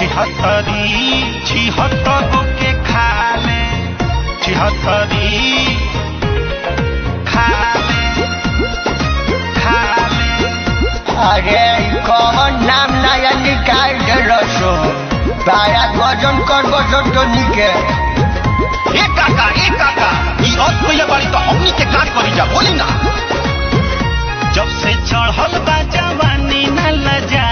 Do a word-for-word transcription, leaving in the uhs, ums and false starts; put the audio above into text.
छिहत्तरी छिहत्तर गो के खा ले छिहत्तरी खा ले खा ले। अरे कौन नाम नया निकाल दे रसो बारा वजन कर बसो तो निके ए काका ए काका ई और कोई बारी तो हमनी के काट करी जा बोली ना। जब से चढ़ल बा जवानी न लजा